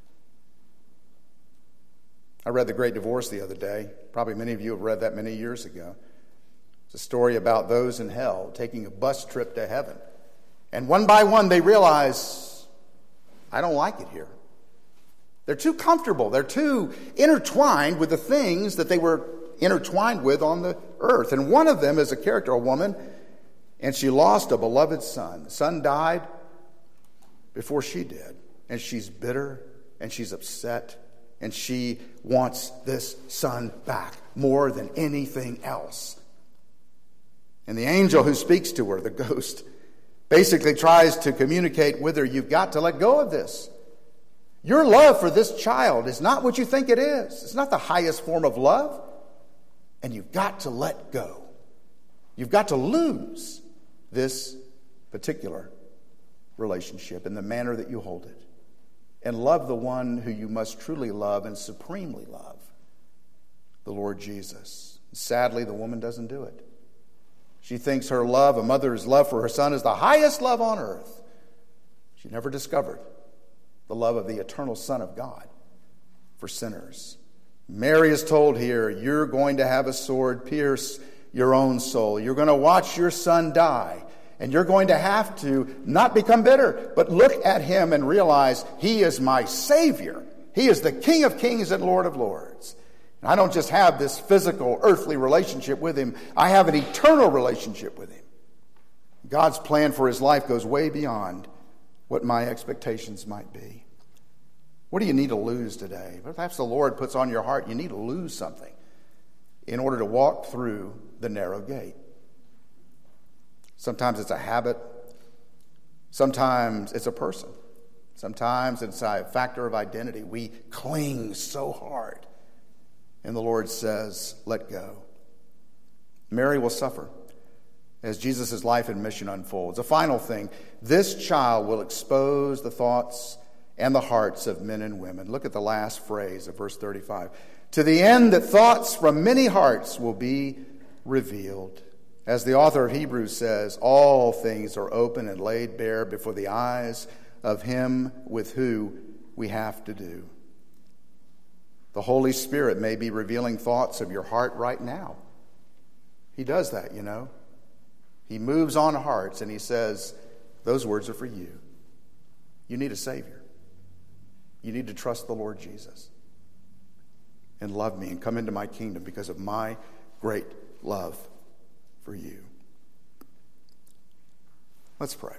I read The Great Divorce the other day. Probably many of you have read that many years ago. It's a story about those in hell taking a bus trip to heaven. And one by one they realize, I don't like it here. They're too comfortable. They're too intertwined with the things that they were intertwined with on the earth. And one of them is a character, a woman, and she lost a beloved son. The son died before she did. And she's bitter and she's upset. And she wants this son back more than anything else. And the angel who speaks to her, the ghost, basically tries to communicate with her, you've got to let go of this. Your love for this child is not what you think it is. It's not the highest form of love. And you've got to let go. You've got to lose this particular relationship in the manner that you hold it. And love the one who you must truly love and supremely love, the Lord Jesus. Sadly, the woman doesn't do it. She thinks her love, a mother's love for her son, is the highest love on earth. She never discovered the love of the eternal Son of God for sinners. Mary is told here, you're going to have a sword pierce your own soul. You're going to watch your son die. And you're going to have to not become bitter, but look at him and realize he is my Savior. He is the King of Kings and Lord of Lords. And I don't just have this physical, earthly relationship with him. I have an eternal relationship with him. God's plan for his life goes way beyond what my expectations might be. What do you need to lose today? Perhaps the Lord puts on your heart you need to lose something in order to walk through the narrow gate. Sometimes it's a habit. Sometimes it's a person. Sometimes it's a factor of identity. We cling so hard. And the Lord says, let go. Mary will suffer as Jesus' life and mission unfolds. A final thing, this child will expose the thoughts and the hearts of men and women. Look at the last phrase of verse thirty-five. To the end that thoughts from many hearts will be revealed. As the author of Hebrews says, all things are open and laid bare before the eyes of him with who we have to do. The Holy Spirit may be revealing thoughts of your heart right now. He does that, you know. He moves on hearts and he says, those words are for you. You need a Savior. You need to trust the Lord Jesus and love me and come into my kingdom because of my great love for you. Let's pray.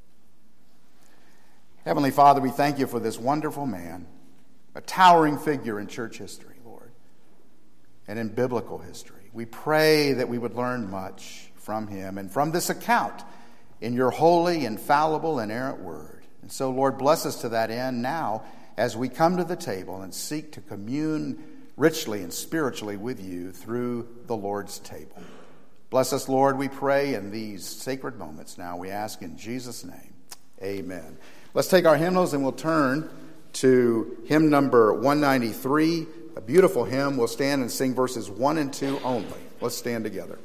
Heavenly Father, we thank you for this wonderful man, a towering figure in church history, Lord, and in biblical history. We pray that we would learn much from him and from this account in your holy, infallible, inerrant word. And so, Lord, bless us to that end now as we come to the table and seek to commune richly and spiritually with you through the Lord's table. Bless us, Lord, we pray in these sacred moments now. We ask in Jesus' name. Amen. Let's take our hymnals and we'll turn to hymn number one ninety-three, a beautiful hymn. We'll stand and sing verses one and two only. Let's stand together.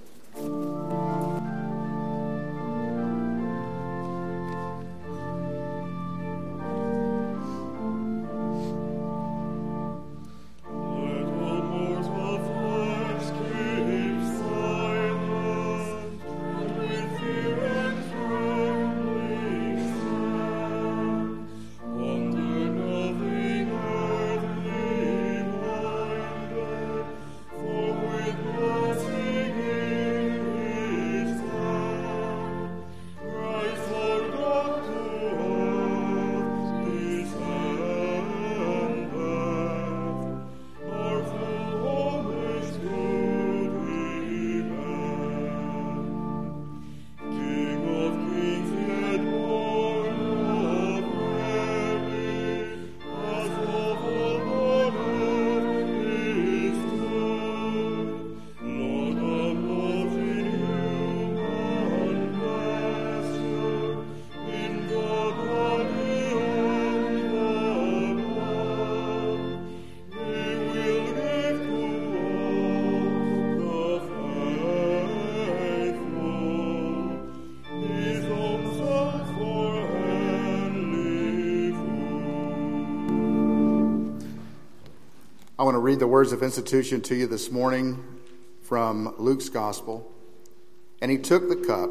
I want to read the words of institution to you this morning from Luke's Gospel. And he took the cup,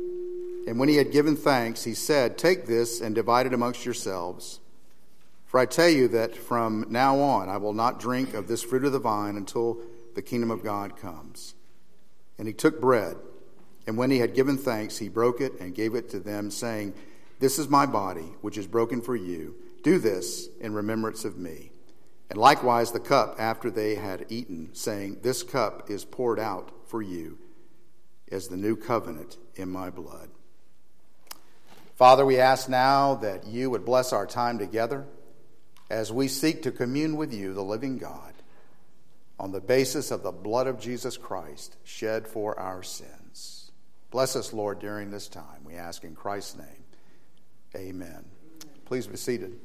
and when he had given thanks, he said, "Take this and divide it amongst yourselves. For I tell you that from now on I will not drink of this fruit of the vine until the kingdom of God comes." And he took bread, and when he had given thanks, he broke it and gave it to them, saying, "This is my body, which is broken for you. Do this in remembrance of me." And likewise the cup after they had eaten, saying, "This cup is poured out for you as the new covenant in my blood." Father, we ask now that you would bless our time together as we seek to commune with you, the living God, on the basis of the blood of Jesus Christ shed for our sins. Bless us, Lord, during this time. We ask in Christ's name. Amen. Please be seated.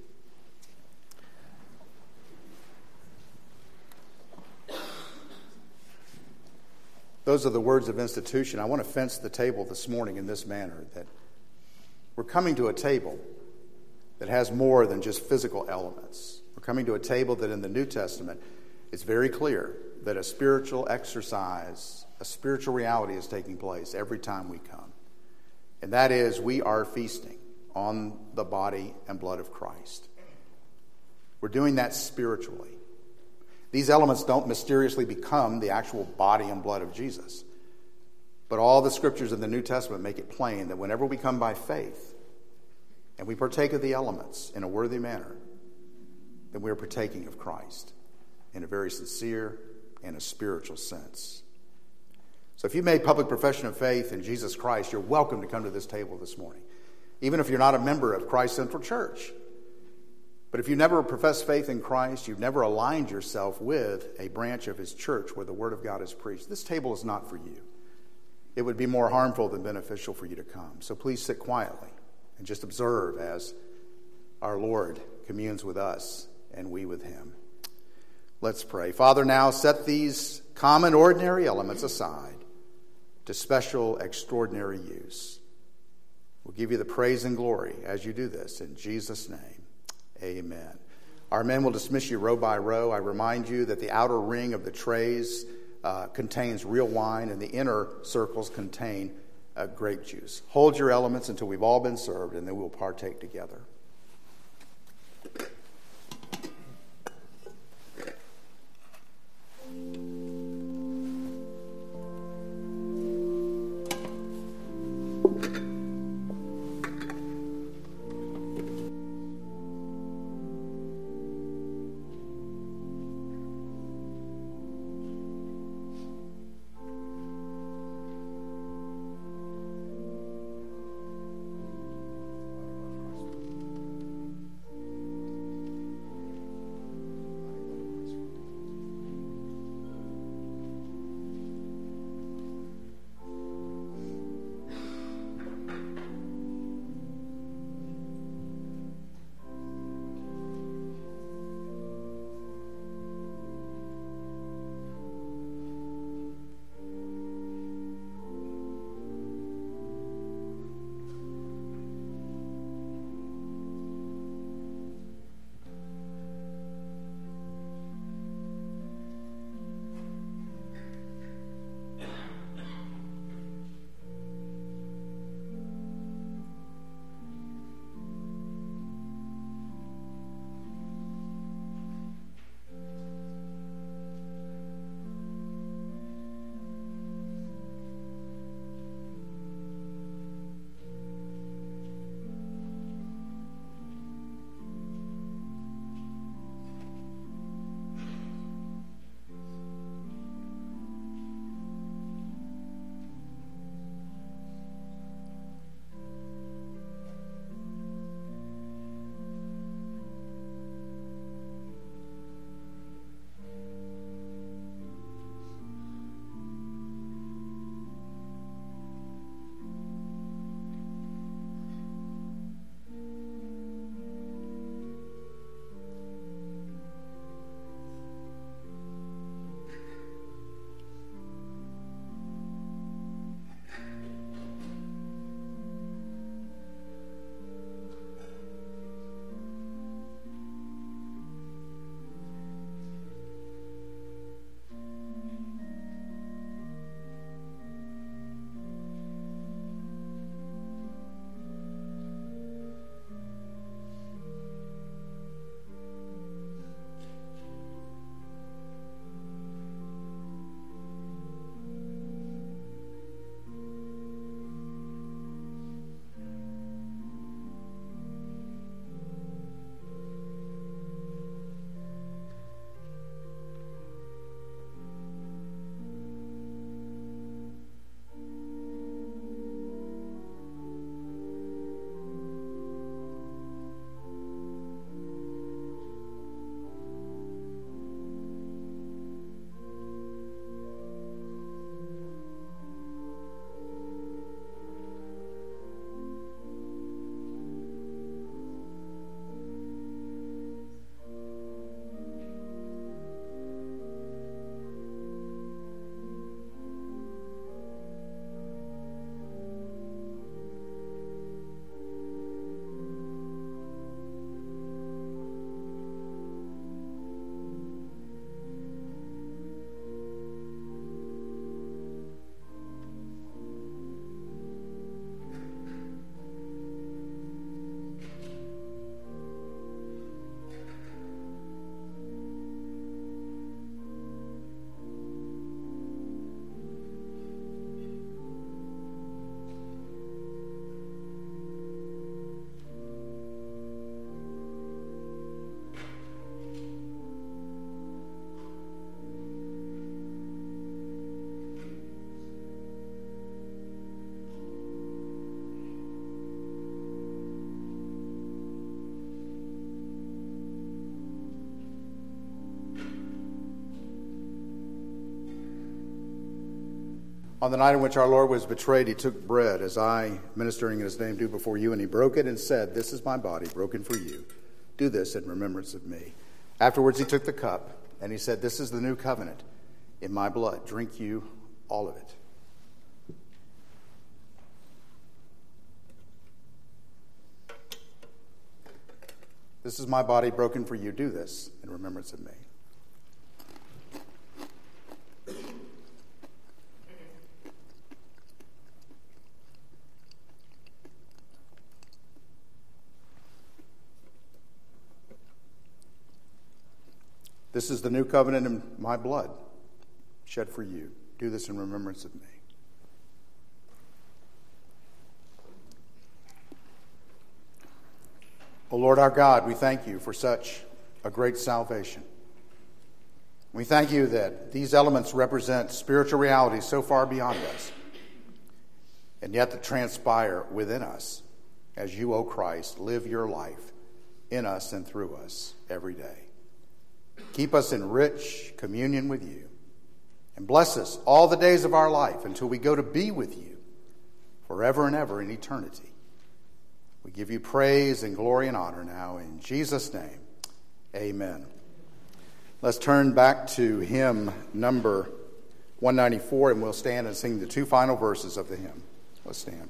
Those are the words of institution. I want to fence the table this morning in this manner, that we're coming to a table that has more than just physical elements. We're coming to a table that in the New Testament it's very clear that a spiritual exercise, a spiritual reality is taking place every time we come. And that is, we are feasting on the body and blood of Christ. We're doing that spiritually. These elements don't mysteriously become the actual body and blood of Jesus. But all the scriptures in the New Testament make it plain that whenever we come by faith and we partake of the elements in a worthy manner, then we are partaking of Christ in a very sincere and a spiritual sense. So if you've made public profession of faith in Jesus Christ, you're welcome to come to this table this morning, even if you're not a member of Christ Central Church. But if you never profess faith in Christ, you've never aligned yourself with a branch of his church where the word of God is preached, this table is not for you. It would be more harmful than beneficial for you to come. So please sit quietly and just observe as our Lord communes with us and we with him. Let's pray. Father, now set these common, ordinary elements aside to special, extraordinary use. We'll give you the praise and glory as you do this. In Jesus' name, amen. Our men will dismiss you row by row. I remind you that the outer ring of the trays uh, contains real wine, and the inner circles contain uh, grape juice. Hold your elements until we've all been served, and then we'll partake together. On the night in which our Lord was betrayed, he took bread, as I, ministering in his name, do before you, and he broke it and said, "This is my body, broken for you. Do this in remembrance of me." Afterwards he took the cup, and he said, "This is the new covenant in my blood. Drink you all of it." This is my body broken for you. Do this in remembrance of me. This is the new covenant in my blood, shed for you. Do this in remembrance of me. O Lord our God, we thank you for such a great salvation. We thank you that these elements represent spiritual realities so far beyond us, and yet that transpire within us as you, O Christ, live your life in us and through us every day. Keep us in rich communion with you, and bless us all the days of our life until we go to be with you forever and ever in eternity. We give you praise and glory and honor now in Jesus' name. Amen. Let's turn back to hymn number one ninety-four, and we'll stand and sing the two final verses of the hymn. Let's stand.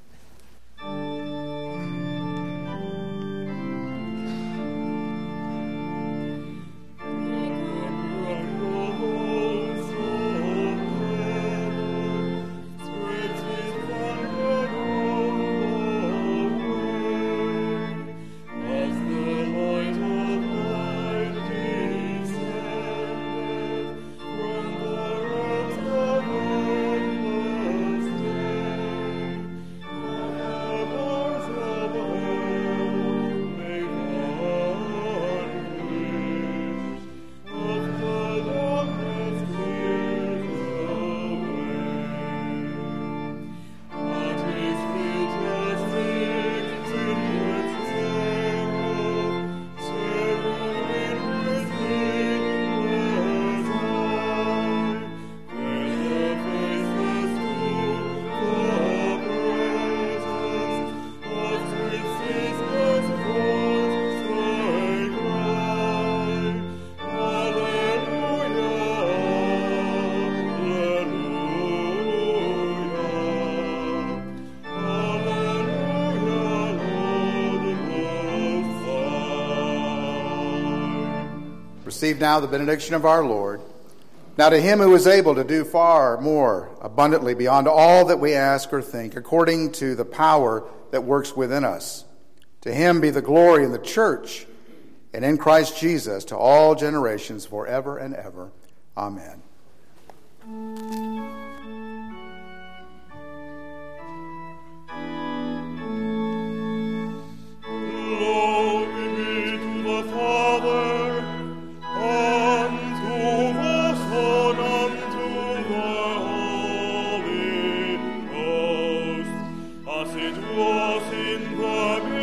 Receive now the benediction of our Lord. Now to him who is able to do far more abundantly beyond all that we ask or think, according to the power that works within us, to him be the glory in the church and in Christ Jesus to all generations forever and ever. Amen. It was in the